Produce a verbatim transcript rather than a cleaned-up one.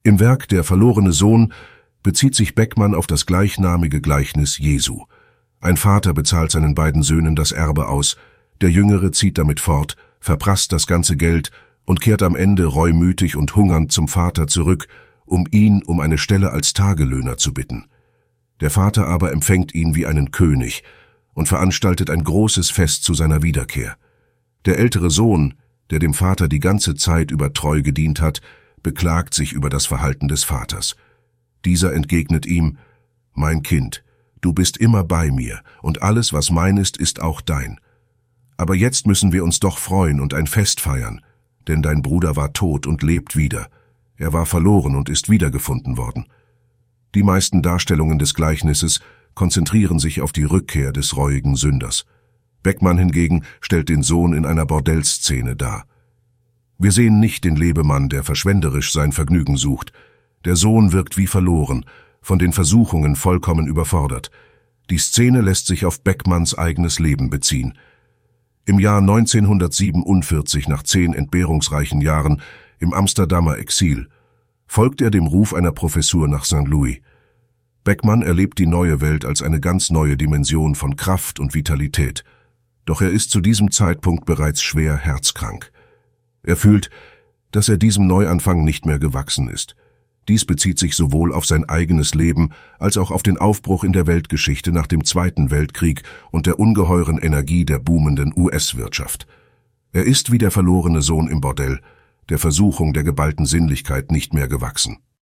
Im Werk Der verlorene Sohn bezieht sich Beckmann auf das gleichnamige Gleichnis Jesu. Ein Vater bezahlt seinen beiden Söhnen das Erbe aus, der Jüngere zieht damit fort, verprasst das ganze Geld und kehrt am Ende reumütig und hungernd zum Vater zurück, um ihn um eine Stelle als Tagelöhner zu bitten. Der Vater aber empfängt ihn wie einen König und veranstaltet ein großes Fest zu seiner Wiederkehr. Der ältere Sohn, der dem Vater die ganze Zeit über treu gedient hat, beklagt sich über das Verhalten des Vaters. Dieser entgegnet ihm: »Mein Kind, du bist immer bei mir, und alles, was mein ist, ist auch dein. Aber jetzt müssen wir uns doch freuen und ein Fest feiern, denn dein Bruder war tot und lebt wieder. Er war verloren und ist wiedergefunden worden.« Die meisten Darstellungen des Gleichnisses konzentrieren sich auf die Rückkehr des reuigen Sünders. Beckmann hingegen stellt den Sohn in einer Bordellszene dar. Wir sehen nicht den Lebemann, der verschwenderisch sein Vergnügen sucht. Der Sohn wirkt wie verloren, von den Versuchungen vollkommen überfordert. Die Szene lässt sich auf Beckmanns eigenes Leben beziehen. Im Jahr neunzehnhundertsiebenundvierzig, nach zehn entbehrungsreichen Jahren, im Amsterdamer Exil, folgt er dem Ruf einer Professur nach Sankt Louis. Beckmann erlebt die neue Welt als eine ganz neue Dimension von Kraft und Vitalität. Doch er ist zu diesem Zeitpunkt bereits schwer herzkrank. Er fühlt, dass er diesem Neuanfang nicht mehr gewachsen ist. Dies bezieht sich sowohl auf sein eigenes Leben als auch auf den Aufbruch in der Weltgeschichte nach dem Zweiten Weltkrieg und der ungeheuren Energie der boomenden U S-Wirtschaft. Er ist wie der verlorene Sohn im Bordell, der Versuchung der geballten Sinnlichkeit nicht mehr gewachsen.